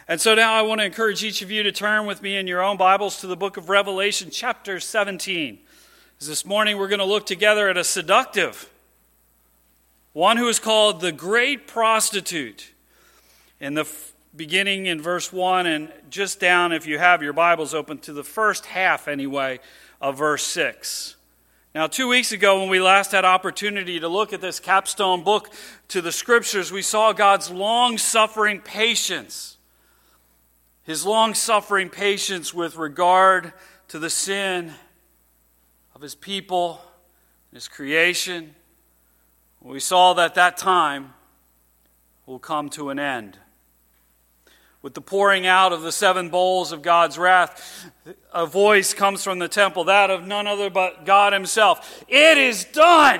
And so now I want to encourage each of you to turn with me in your own Bibles to the book of Revelation, chapter 17. This morning we're going to look together at a seductive, one who is called the great prostitute. In the beginning in verse 1 and just down, if you have your Bibles open, to the first half anyway of verse 6. Now 2 weeks ago when we last had opportunity to look at this capstone book to the Scriptures, we saw God's long-suffering patience. His long-suffering patience with regard to the sin of His people, His creation. We saw that time will come to an end. With the pouring out of the 7 bowls of God's wrath, a voice comes from the temple, that of none other but God Himself. It is done!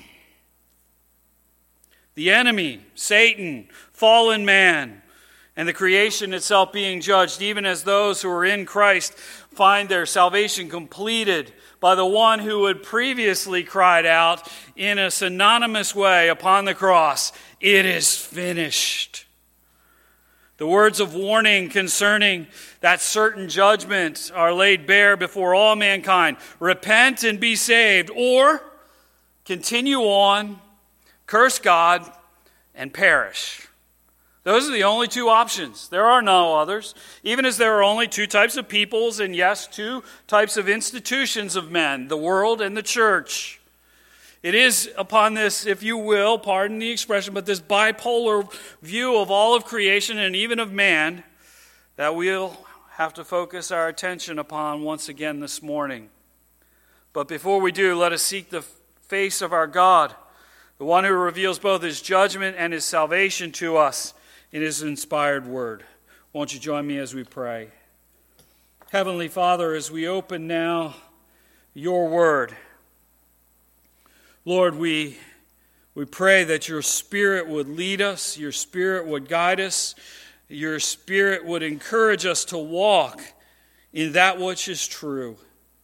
The enemy, Satan, fallen man, and the creation itself being judged, even as those who are in Christ find their salvation completed by the one who had previously cried out in a synonymous way upon the cross, "It is finished." The words of warning concerning that certain judgment are laid bare before all mankind. Repent and be saved, or continue on, curse God, and perish. Those are the only 2 options. There are no others. Even as there are only 2 types of peoples, and yes, 2 types of institutions of men, the world and the church. It is upon this, if you will, pardon the expression, but this bipolar view of all of creation and even of man that we'll have to focus our attention upon once again this morning. But before we do, let us seek the face of our God, the one who reveals both His judgment and His salvation to us in His inspired word. Won't you join me as we pray? Heavenly Father, as we open now your word, Lord, we pray that your Spirit would lead us, your Spirit would guide us, your Spirit would encourage us to walk in that which is true.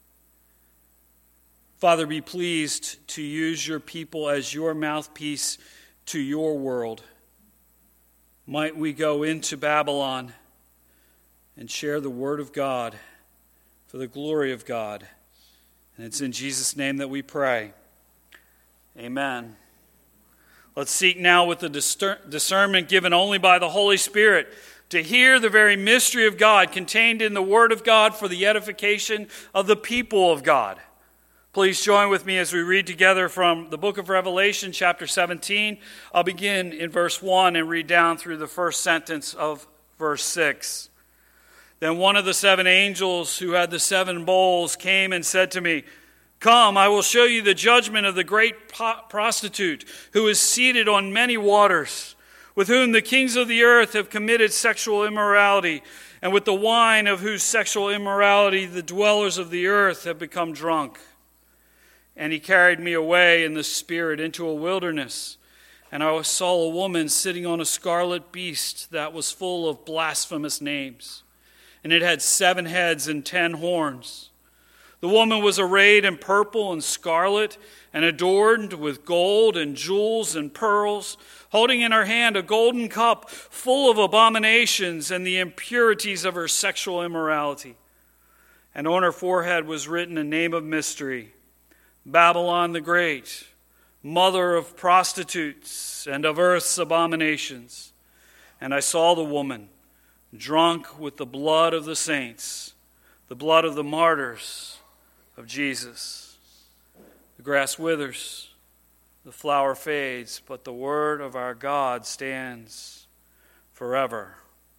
Father, be pleased to use your people as your mouthpiece to your world. Might we go into Babylon and share the word of God for the glory of God. And it's in Jesus' name that we pray. Amen. Let's seek now with the discernment given only by the Holy Spirit to hear the very mystery of God contained in the Word of God for the edification of the people of God. Please join with me as we read together from the book of Revelation, chapter 17. I'll begin in verse 1 and read down through the first sentence of verse 6. Then one of the 7 angels who had the 7 bowls came and said to me, "Come, I will show you the judgment of the great prostitute who is seated on many waters, with whom the kings of the earth have committed sexual immorality, and with the wine of whose sexual immorality the dwellers of the earth have become drunk." And he carried me away in the spirit into a wilderness, and I saw a woman sitting on a scarlet beast that was full of blasphemous names, and it had 7 heads and 10 horns. The woman was arrayed in purple and scarlet, and adorned with gold and jewels and pearls, holding in her hand a golden cup full of abominations and the impurities of her sexual immorality. And on her forehead was written a name of mystery, Babylon the Great, mother of prostitutes and of earth's abominations. And I saw the woman drunk with the blood of the saints, the blood of the martyrs of Jesus. The grass withers, the flower fades, but the word of our God stands forever.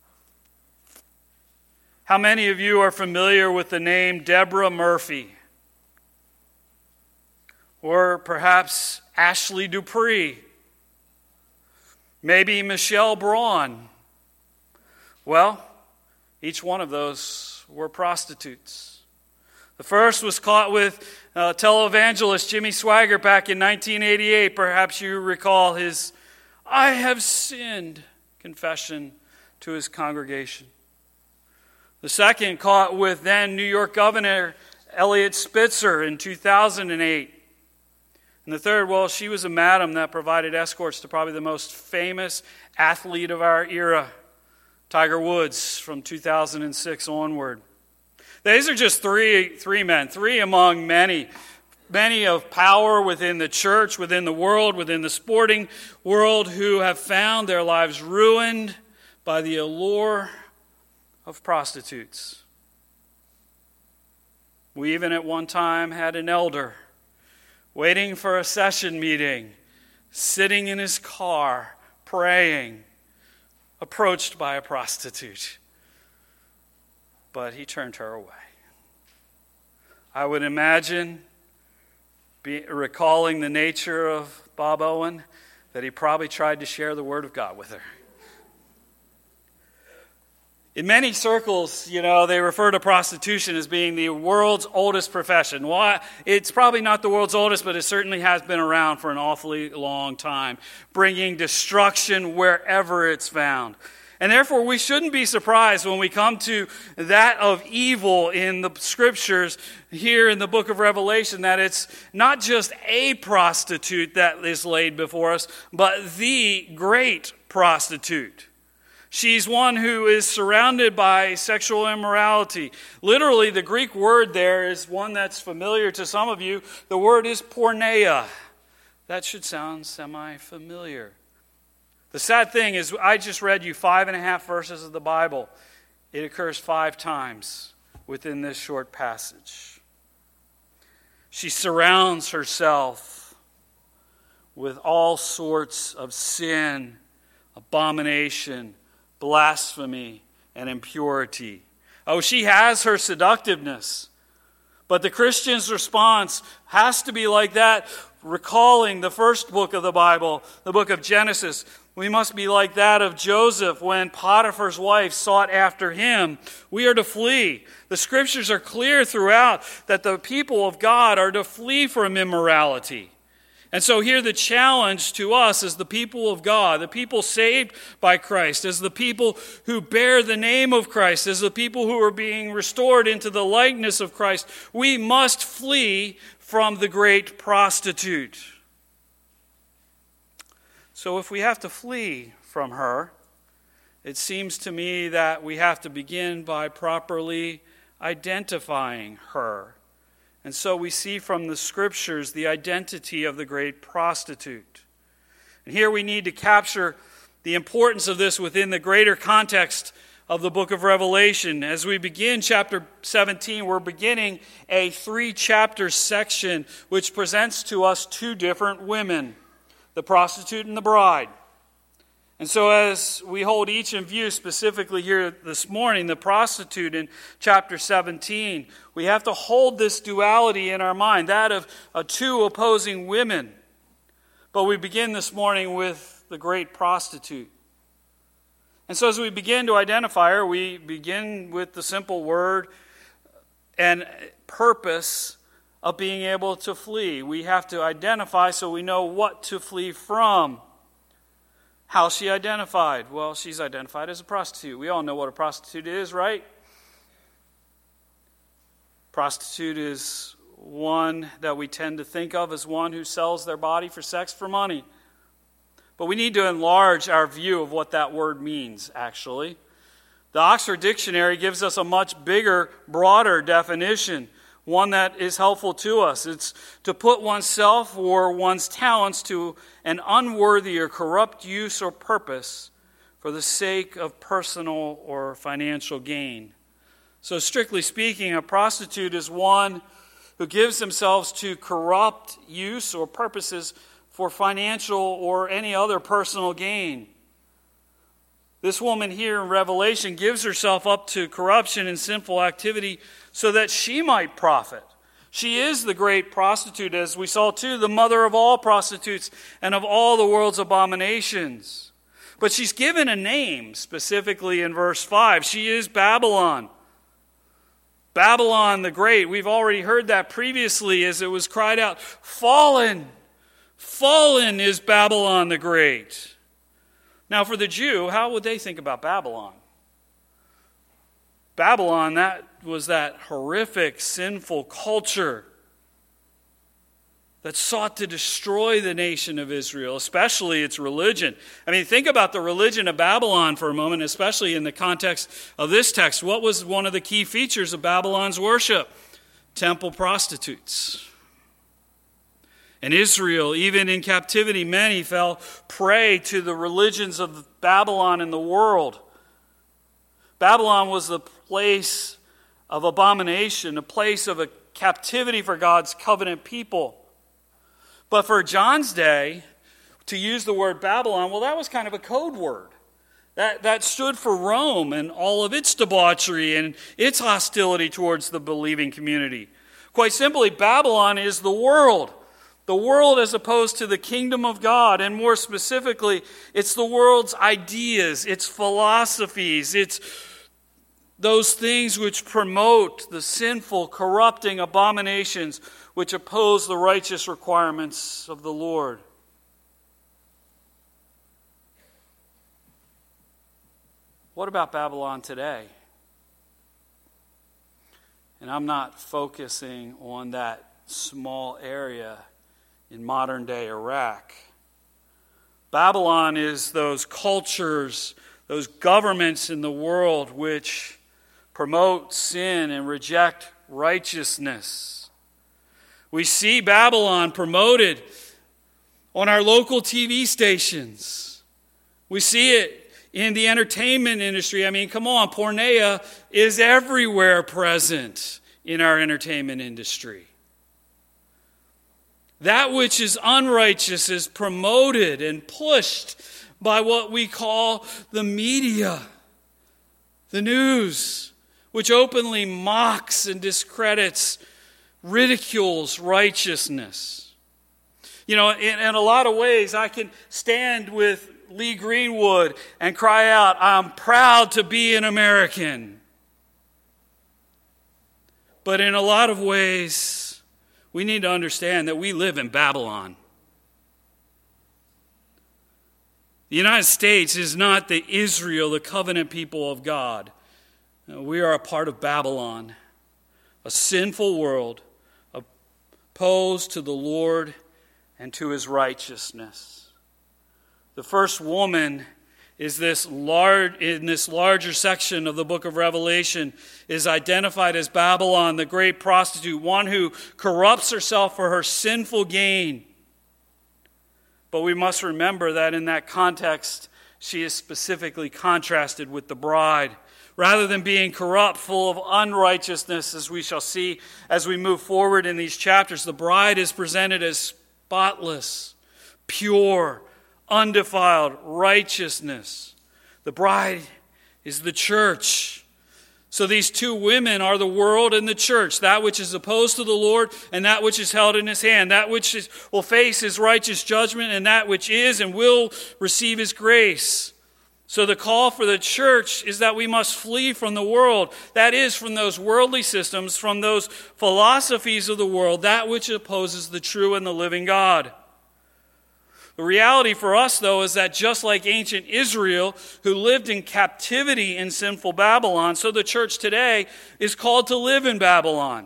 How many of you are familiar with the name Deborah Murphy? Or perhaps Ashley Dupree? Maybe Michelle Braun? Well, each one of those were prostitutes. The first was caught with televangelist Jimmy Swaggart back in 1988. Perhaps you recall his "I have sinned" confession to his congregation. The second caught with then New York Governor Eliot Spitzer in 2008. And the third, well, she was a madam that provided escorts to probably the most famous athlete of our era, Tiger Woods from 2006 onward. These are just three men, three among many of power within the church, within the world, within the sporting world, who have found their lives ruined by the allure of prostitutes. We even at one time had an elder waiting for a session meeting, sitting in his car, praying, approached by a prostitute. But he turned her away. I would imagine, recalling the nature of Bob Owen, that he probably tried to share the Word of God with her. In many circles, they refer to prostitution as being the world's oldest profession. Why? It's probably not the world's oldest, but it certainly has been around for an awfully long time, bringing destruction wherever it's found. And therefore, we shouldn't be surprised when we come to that of evil in the Scriptures here in the book of Revelation, that it's not just a prostitute that is laid before us, but the great prostitute. She's one who is surrounded by sexual immorality. Literally, the Greek word there is one that's familiar to some of you. The word is porneia. That should sound semi-familiar. The sad thing is, I just read you 5.5 verses of the Bible. It occurs 5 times within this short passage. She surrounds herself with all sorts of sin, abomination, blasphemy, and impurity. Oh, she has her seductiveness. But the Christian's response has to be like that, recalling the first book of the Bible, the book of Genesis. We must be like that of Joseph when Potiphar's wife sought after him. We are to flee. The Scriptures are clear throughout that the people of God are to flee from immorality. And so here the challenge to us as the people of God, the people saved by Christ, as the people who bear the name of Christ, as the people who are being restored into the likeness of Christ, we must flee from the great prostitute. So if we have to flee from her, it seems to me that we have to begin by properly identifying her. And so we see from the Scriptures the identity of the great prostitute. And here we need to capture the importance of this within the greater context of the book of Revelation. As we begin chapter 17, we're beginning a 3-chapter section which presents to us 2 different women, the prostitute and the bride. And so as we hold each in view, specifically here this morning, the prostitute in chapter 17, we have to hold this duality in our mind, that of 2 opposing women. But we begin this morning with the great prostitute. And so as we begin to identify her, we begin with the simple word and purpose of being able to flee. We have to identify so we know what to flee from. How is she identified? Well, she's identified as a prostitute. We all know what a prostitute is, right? Prostitute is one that we tend to think of as one who sells their body for sex for money. But we need to enlarge our view of what that word means, actually. The Oxford Dictionary gives us a much bigger, broader definition, one that is helpful to us. It's to put oneself or one's talents to an unworthy or corrupt use or purpose for the sake of personal or financial gain. So strictly speaking, a prostitute is one who gives themselves to corrupt use or purposes for financial or any other personal gain. This woman here in Revelation gives herself up to corruption and sinful activity so that she might profit. She is the great prostitute, as we saw too, the mother of all prostitutes and of all the world's abominations. But she's given a name, specifically in verse 5. She is Babylon. Babylon the Great. We've already heard that previously as it was cried out, "Fallen! Fallen is Babylon the Great." Now for the Jew, how would they think about Babylon? Babylon, that was that horrific, sinful culture. that sought to destroy the nation of Israel, especially its religion. I mean, think about the religion of Babylon for a moment, especially in the context of this text. What was one of the key features of Babylon's worship? Temple prostitutes. And Israel, even in captivity, many fell prey to the religions of Babylon and the world. Babylon was the place of abomination, a place of a captivity for God's covenant people. But for John's day, to use the word Babylon, well, that was kind of a code word. That stood for Rome and all of its debauchery and its hostility towards the believing community. Quite simply, Babylon is the world. The world as opposed to the kingdom of God. And more specifically, it's the world's ideas, its philosophies, it's those things which promote the sinful, corrupting abominations which oppose the righteous requirements of the Lord. What about Babylon today? And I'm not focusing on that small area in modern-day Iraq. Babylon is those cultures, those governments in the world which promote sin and reject righteousness. We see Babylon promoted on our local TV stations. We see it in the entertainment industry. I mean, come on, porneia is everywhere present in our entertainment industry. That which is unrighteous is promoted and pushed by what we call the media, the news, which openly mocks and discredits, ridicules righteousness. You know, in a lot of ways, I can stand with Lee Greenwood and cry out, "I'm proud to be an American." But in a lot of ways, we need to understand that we live in Babylon. The United States is not the Israel, the covenant people of God. We are a part of Babylon, a sinful world opposed to the Lord and to his righteousness. The first woman is in this larger section of the book of Revelation is identified as Babylon, the great prostitute, one who corrupts herself for her sinful gain. But we must remember that in that context, she is specifically contrasted with the bride. Rather than being corrupt, full of unrighteousness, as we shall see as we move forward in these chapters, the bride is presented as spotless, pure, undefiled righteousness. The bride is the church. So these two women are the world and the church, that which is opposed to the Lord and that which is held in his hand, that which will face his righteous judgment and that which is and will receive his grace. So the call for the church is that we must flee from the world. That is, from those worldly systems, from those philosophies of the world, that which opposes the true and the living God. The reality for us, though, is that just like ancient Israel, who lived in captivity in sinful Babylon, so the church today is called to live in Babylon.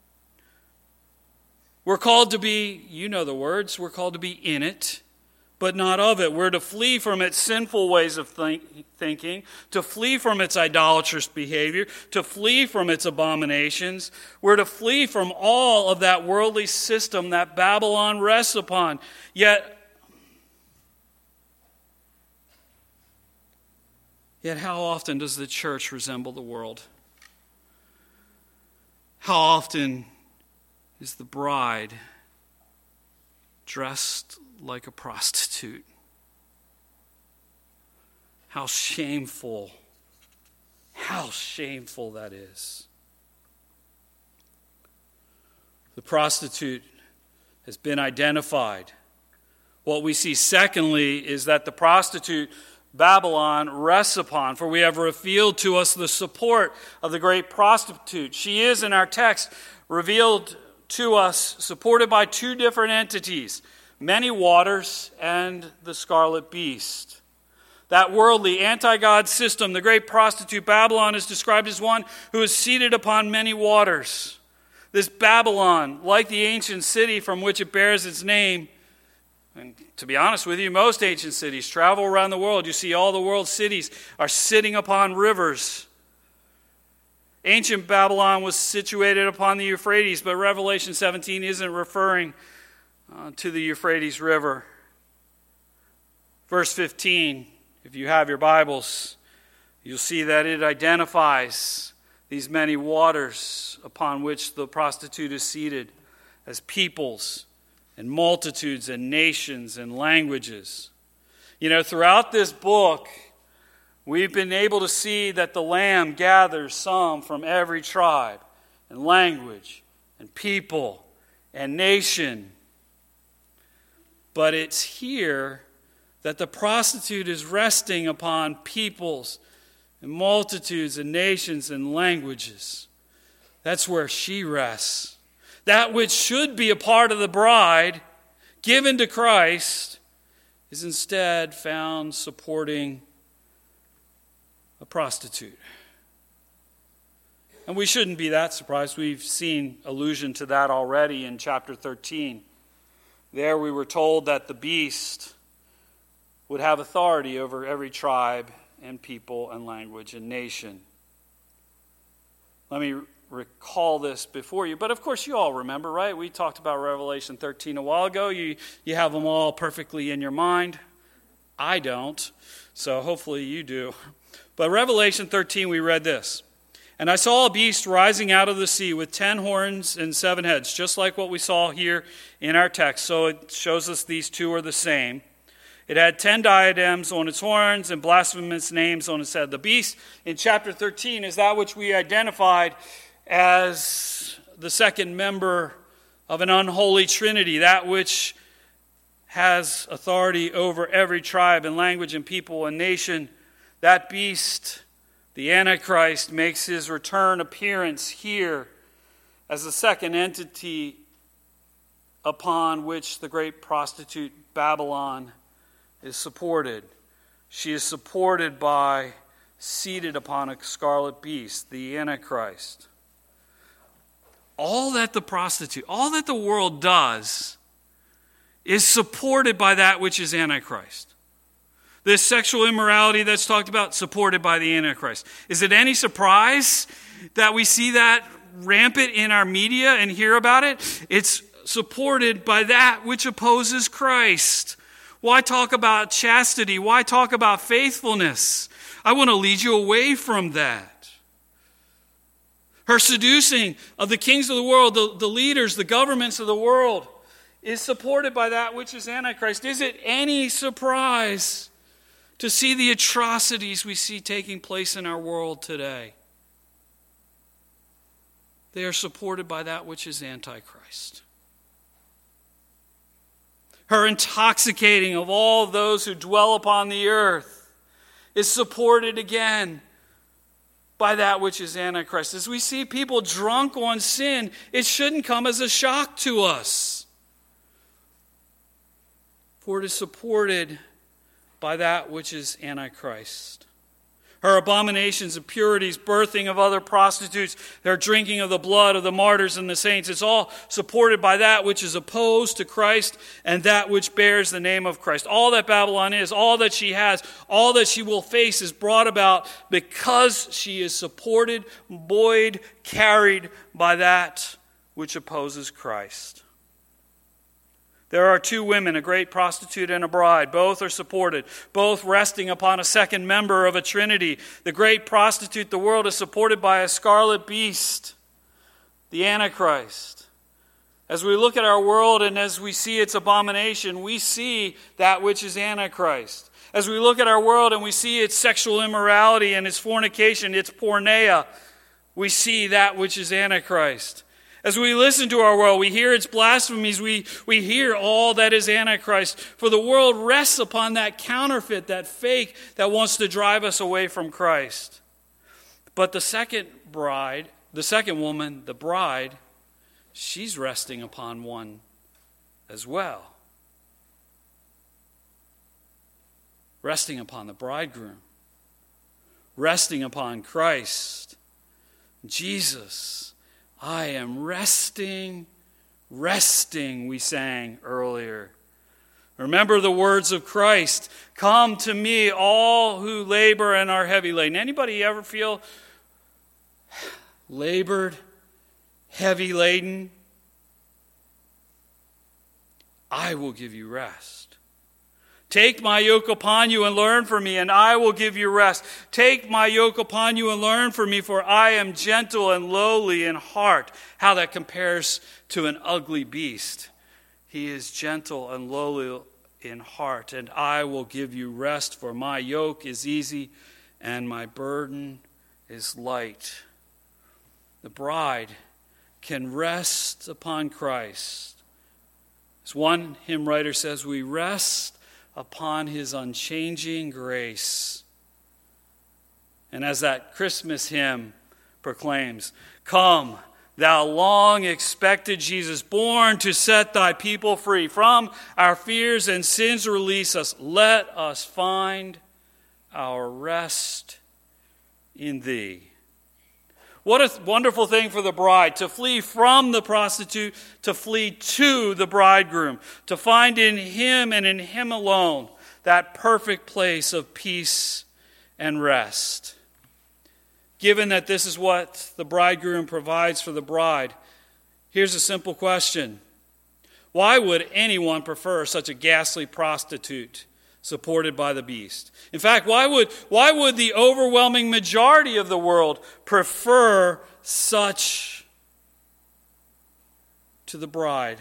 We're called to be, you know the words, we're called to be in it, but not of it. We're to flee from its sinful ways of thinking, to flee from its idolatrous behavior, to flee from its abominations. We're to flee from all of that worldly system that Babylon rests upon. Yet how often does the church resemble the world? How often is the bride dressed like a prostitute? How shameful that is. The prostitute has been identified. What we see secondly is that the prostitute Babylon rests upon, for we have revealed to us the support of the great prostitute. She is, in our text, revealed to us, supported by two different entities, many waters and the scarlet beast. That worldly anti-God system, the great prostitute Babylon, is described as one who is seated upon many waters. This Babylon, like the ancient city from which it bears its name, and to be honest with you, most ancient cities, travel around the world, you see all the world's cities are sitting upon rivers. Ancient Babylon was situated upon the Euphrates, but Revelation 17 isn't referring to the Euphrates River. Verse 15, if you have your Bibles, you'll see that it identifies these many waters upon which the prostitute is seated as peoples and multitudes and nations and languages. You know, throughout this book, we've been able to see that the Lamb gathers some from every tribe and language and people and nation. But it's here that the prostitute is resting upon peoples and multitudes and nations and languages. That's where she rests. That which should be a part of the bride given to Christ is instead found supporting a prostitute. And we shouldn't be that surprised. We've seen allusion to that already in chapter 13. There we were told that the beast would have authority over every tribe and people and language and nation. Let me recall this before you. But of course you all remember, right? We talked about Revelation 13 a while ago. You have them all perfectly in your mind. I don't. So hopefully you do. But Revelation 13, we read this. And I saw a beast rising out of the sea with 10 horns and 7 heads, just like what we saw here in our text. So it shows us these two are the same. It had 10 diadems on its horns and blasphemous names on its head. The beast in chapter 13 is that which we identified as the second member of an unholy trinity, that which has authority over every tribe and language and people and nation. That beast, the Antichrist, makes his return appearance here as the second entity upon which the great prostitute Babylon is supported. She is supported by, seated upon a scarlet beast, the Antichrist. All that the prostitute, all that the world does is supported by that which is Antichrist. This sexual immorality that's talked about, supported by the Antichrist. Is it any surprise that we see that rampant in our media and hear about it? It's supported by that which opposes Christ. Why talk about chastity? Why talk about faithfulness? I want to lead you away from that. Her seducing of the kings of the world, the leaders, the governments of the world, is supported by that which is Antichrist. Is it any surprise to see the atrocities we see taking place in our world today? They are supported by that which is Antichrist. Her intoxicating of all those who dwell upon the earth is supported again by that which is Antichrist. As we see people drunk on sin, it shouldn't come as a shock to us. For it is supported by that which is Antichrist. Her abominations, impurities, birthing of other prostitutes, their drinking of the blood of the martyrs and the saints, it's all supported by that which is opposed to Christ and that which bears the name of Christ. All that Babylon is, all that she has, all that she will face is brought about because she is supported, buoyed, carried by that which opposes Christ. There are two women, a great prostitute and a bride. Both are supported, both resting upon a second member of a trinity. The great prostitute, the world, is supported by a scarlet beast, the Antichrist. As we look at our world and as we see its abomination, we see that which is Antichrist. As we look at our world and we see its sexual immorality and its fornication, its porneia, we see that which is Antichrist. As we listen to our world, we hear its blasphemies, we hear all that is Antichrist. For the world rests upon that counterfeit, that fake that wants to drive us away from Christ. But the second bride, the second woman, the bride, she's resting upon one as well. Resting upon the bridegroom. Resting upon Christ. Jesus. I am resting, resting, we sang earlier. Remember the words of Christ. Come to me, all who labor and are heavy laden. Anybody ever feel labored, heavy laden? I will give you rest. Take my yoke upon you and learn from me, and I will give you rest. Take my yoke upon you and learn from me, for I am gentle and lowly in heart. How that compares to an ugly beast. He is gentle and lowly in heart, and I will give you rest, for my yoke is easy and my burden is light. The bride can rest upon Christ. As one hymn writer says, we rest upon his unchanging grace. And as that Christmas hymn proclaims, come, thou long expected Jesus, born to set thy people free. From our fears and sins release us. Let us find our rest in thee. What a wonderful thing for the bride, to flee from the prostitute, to flee to the bridegroom, to find in him and in him alone that perfect place of peace and rest. Given that this is what the bridegroom provides for the bride, here's a simple question. Why would anyone prefer such a ghastly prostitute supported by the beast? In fact, why would the overwhelming majority of the world prefer such to the bride?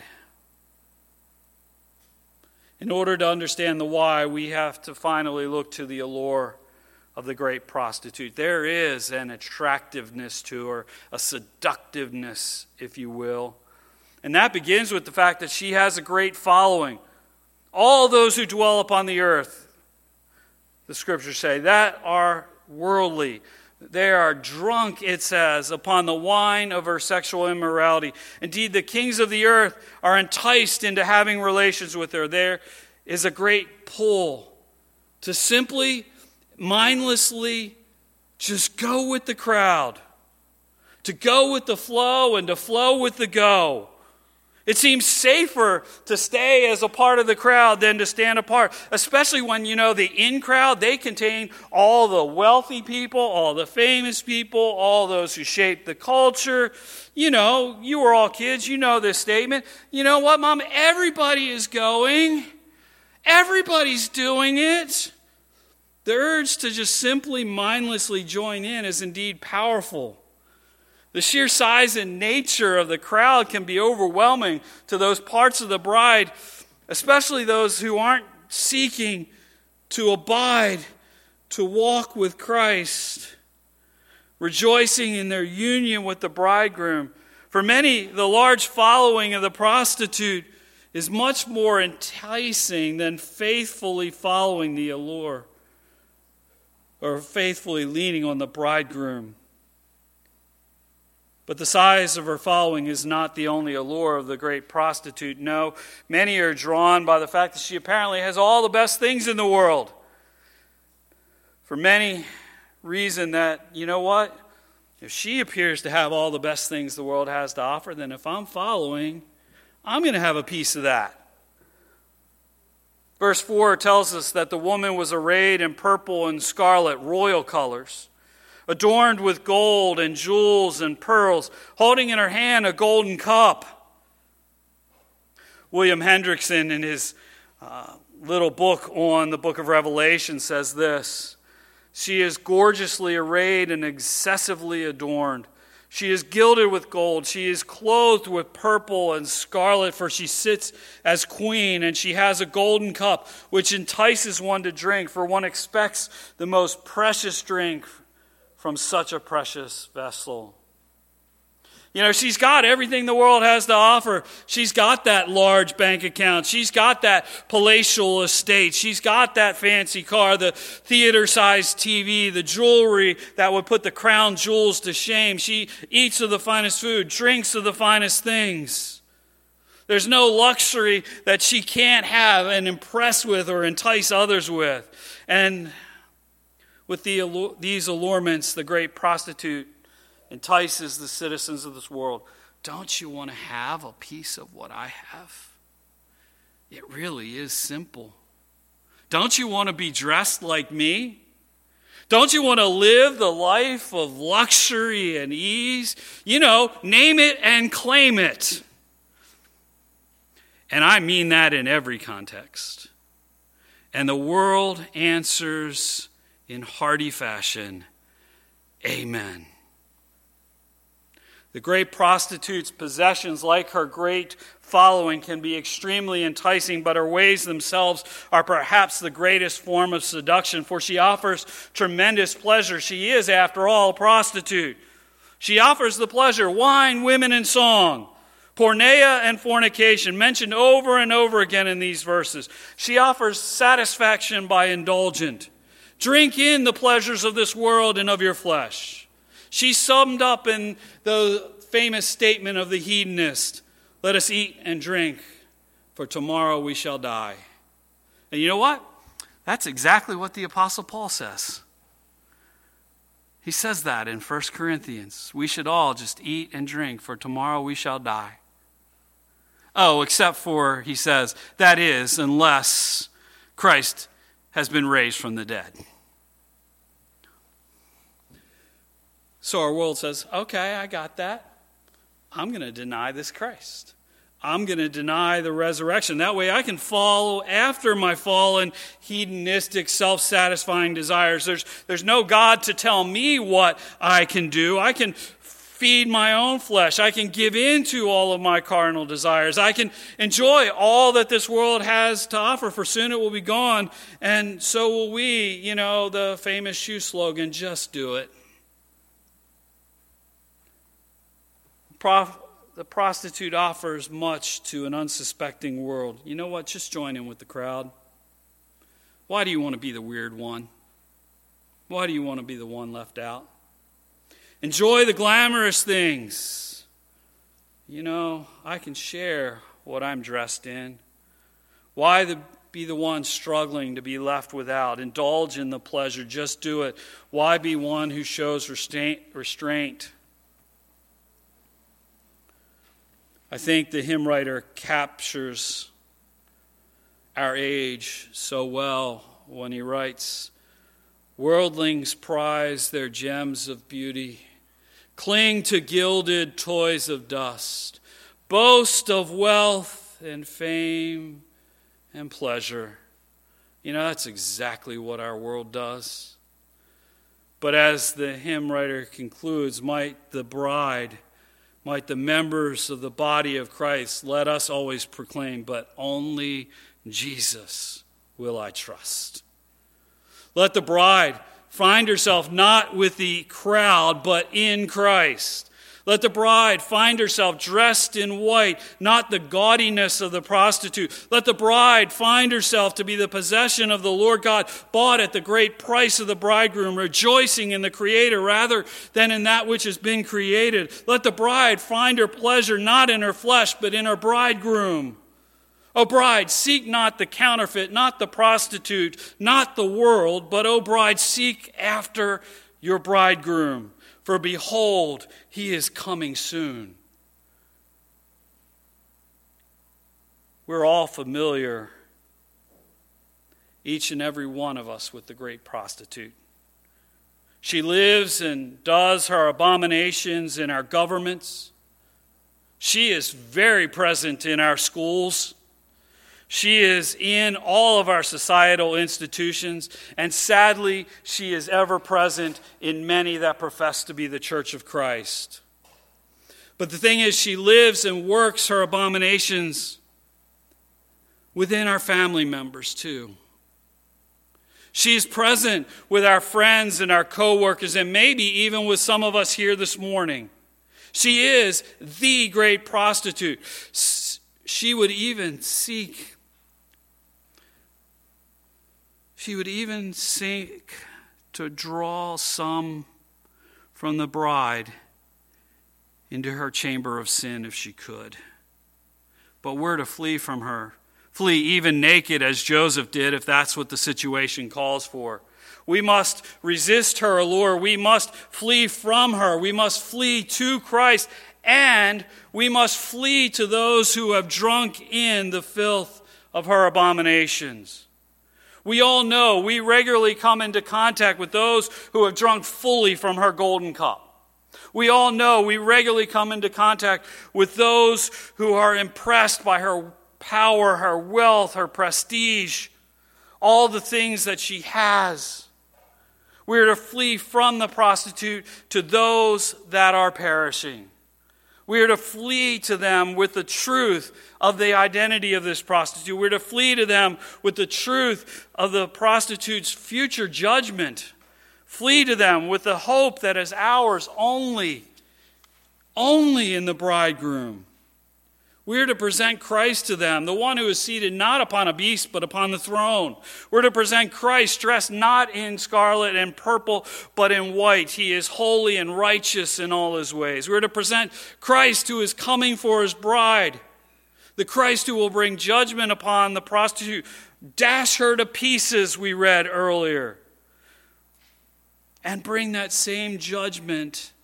In order to understand the why, we have to finally look to the allure of the great prostitute. There is an attractiveness to her, a seductiveness, if you will. And that begins with the fact that she has a great following. All those who dwell upon the earth, the scriptures say, that are worldly. They are drunk, it says, upon the wine of her sexual immorality. Indeed, the kings of the earth are enticed into having relations with her. There is a great pull to simply, mindlessly, just go with the crowd. To go with the flow and to flow with the go. It seems safer to stay as a part of the crowd than to stand apart, especially when, the in crowd, they contain all the wealthy people, all the famous people, all those who shape the culture. You were all kids, you know this statement. You know what, Mom? Everybody is going. Everybody's doing it. The urge to just simply mindlessly join in is indeed powerful. The sheer size and nature of the crowd can be overwhelming to those parts of the bride, especially those who aren't seeking to abide, to walk with Christ, rejoicing in their union with the bridegroom. For many, the large following of the prostitute is much more enticing than faithfully following the allure or faithfully leaning on the bridegroom. But the size of her following is not the only allure of the great prostitute. No, many are drawn by the fact that she apparently has all the best things in the world. For many reason that, if she appears to have all the best things the world has to offer, then if I'm following, I'm going to have a piece of that. Verse 4 tells us that the woman was arrayed in purple and scarlet, royal colors, adorned with gold and jewels and pearls, holding in her hand a golden cup. William Hendrickson, in his little book on the book of Revelation, says this: she is gorgeously arrayed and excessively adorned. She is gilded with gold. She is clothed with purple and scarlet, for she sits as queen, and she has a golden cup, which entices one to drink, for one expects the most precious drink from such a precious vessel. She's got everything the world has to offer. She's got that large bank account. She's got that palatial estate. She's got that fancy car, the theater-sized TV, the jewelry that would put the crown jewels to shame. She eats of the finest food, drinks of the finest things. There's no luxury that she can't have and impress with or entice others with. And with these allurements, the great prostitute entices the citizens of this world. Don't you want to have a piece of what I have? It really is simple. Don't you want to be dressed like me? Don't you want to live the life of luxury and ease? Name it and claim it. And I mean that in every context. And the world answers in hearty fashion, amen. The great prostitute's possessions, like her great following, can be extremely enticing, but her ways themselves are perhaps the greatest form of seduction, for she offers tremendous pleasure. She is, after all, a prostitute. She offers the pleasure, wine, women, and song, porneia and fornication, mentioned over and over again in these verses. She offers satisfaction by indulgent. Drink in the pleasures of this world and of your flesh. She summed up in the famous statement of the hedonist, let us eat and drink, for tomorrow we shall die. And you know what? That's exactly what the Apostle Paul says. He says that in 1 Corinthians. We should all just eat and drink, for tomorrow we shall die. Oh, except for, he says, that is, unless Christ has been raised from the dead. So our world says, okay, I got that. I'm going to deny this Christ. I'm going to deny the resurrection. That way I can follow after my fallen, hedonistic, self-satisfying desires. There's no God to tell me what I can do. I can feed my own flesh. I can give in to all of my carnal desires. I can enjoy all that this world has to offer, for soon it will be gone, and so will we. The famous shoe slogan, just do it. The prostitute offers much to an unsuspecting world. You know what? Just join in with the crowd. Why do you want to be the weird one? Why do you want to be the one left out? Enjoy the glamorous things. I can share what I'm dressed in. Why be the one struggling to be left without? Indulge in the pleasure. Just do it. Why be one who shows restraint? I think the hymn writer captures our age so well when he writes, worldlings prize their gems of beauty, cling to gilded toys of dust, boast of wealth and fame and pleasure. That's exactly what our world does. But as the hymn writer concludes, might the members of the body of Christ, let us always proclaim, but only Jesus will I trust. Let the bride find herself not with the crowd, but in Christ. Let the bride find herself dressed in white, not the gaudiness of the prostitute. Let the bride find herself to be the possession of the Lord God, bought at the great price of the bridegroom, rejoicing in the Creator rather than in that which has been created. Let the bride find her pleasure not in her flesh, but in her bridegroom. O bride, seek not the counterfeit, not the prostitute, not the world, but, O bride, seek after your bridegroom. For behold, he is coming soon. We're all familiar, each and every one of us, with the great prostitute. She lives and does her abominations in our governments. She is very present in our schools. She is in all of our societal institutions, and sadly, she is ever present in many that profess to be the Church of Christ. But the thing is, she lives and works her abominations within our family members too. She is present with our friends and our co-workers, and maybe even with some of us here this morning. She is the great prostitute. She would even seek to draw some from the bride into her chamber of sin if she could. But we're to flee from her. Flee even naked as Joseph did if that's what the situation calls for. We must resist her allure. We must flee from her. We must flee to Christ. And we must flee to those who have drunk in the filth of her abominations. We all know, we regularly come into contact with those who have drunk fully from her golden cup. We all know, we regularly come into contact with those who are impressed by her power, her wealth, her prestige, all the things that she has. We are to flee from the prostitute to those that are perishing. We are to flee to them with the truth of the identity of this prostitute. We're to flee to them with the truth of the prostitute's future judgment. Flee to them with the hope that is ours only in the bridegroom. We're to present Christ to them, the one who is seated not upon a beast, but upon the throne. We're to present Christ dressed not in scarlet and purple, but in white. He is holy and righteous in all his ways. We're to present Christ who is coming for his bride, the Christ who will bring judgment upon the prostitute, dash her to pieces, we read earlier, and bring that same judgment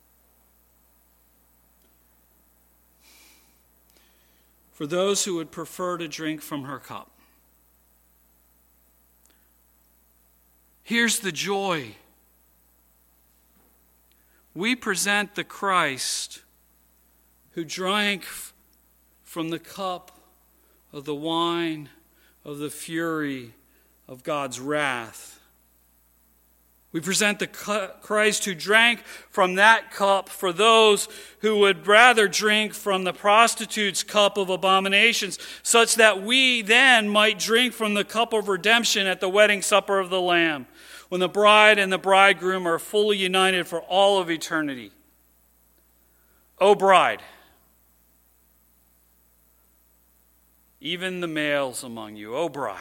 for those who would prefer to drink from her cup. Here's the joy. We present the Christ who drank from the cup of the wine of the fury of God's wrath. We present the Christ who drank from that cup for those who would rather drink from the prostitute's cup of abominations, such that we then might drink from the cup of redemption at the wedding supper of the Lamb, when the bride and the bridegroom are fully united for all of eternity. O bride, even the males among you, O bride,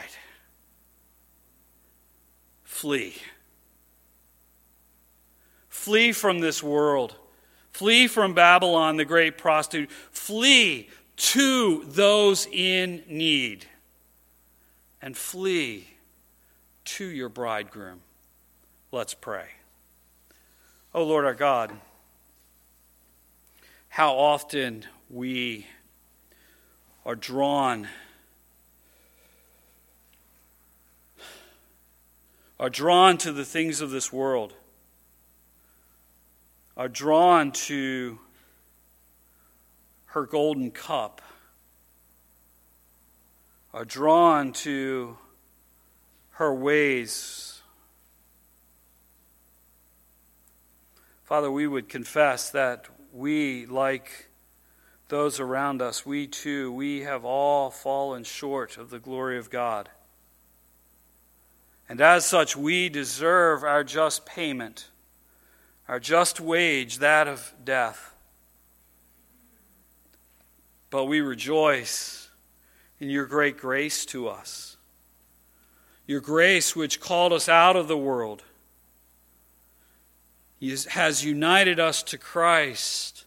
flee. Flee from this world. Flee from Babylon, the great prostitute. Flee to those in need. And flee to your bridegroom. Let's pray. Oh Lord our God, how often we are drawn to the things of this world, are drawn to her golden cup, are drawn to her ways. Father, we would confess that we, like those around us, we have all fallen short of the glory of God. And as such, we deserve our just payment, our just wage, that of death. But we rejoice in your great grace to us. Your grace which called us out of the world has united us to Christ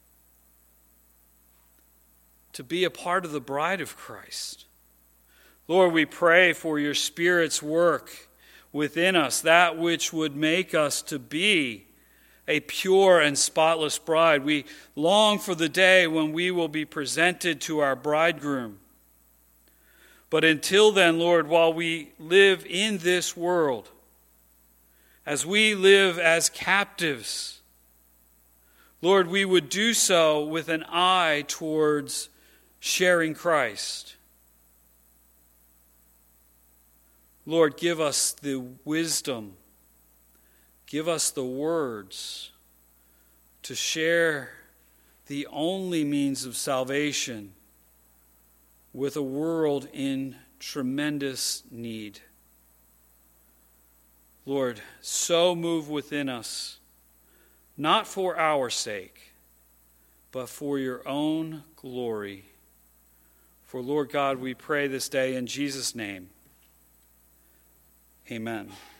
to be a part of the bride of Christ. Lord, we pray for your Spirit's work within us, that which would make us to be a pure and spotless bride. We long for the day when we will be presented to our bridegroom. But until then, Lord, while we live in this world, as we live as captives, Lord, we would do so with an eye towards sharing Christ. Lord, give us the wisdom, give us the words to share the only means of salvation with a world in tremendous need. Lord, so move within us, not for our sake, but for your own glory. For Lord God, we pray this day in Jesus' name. Amen.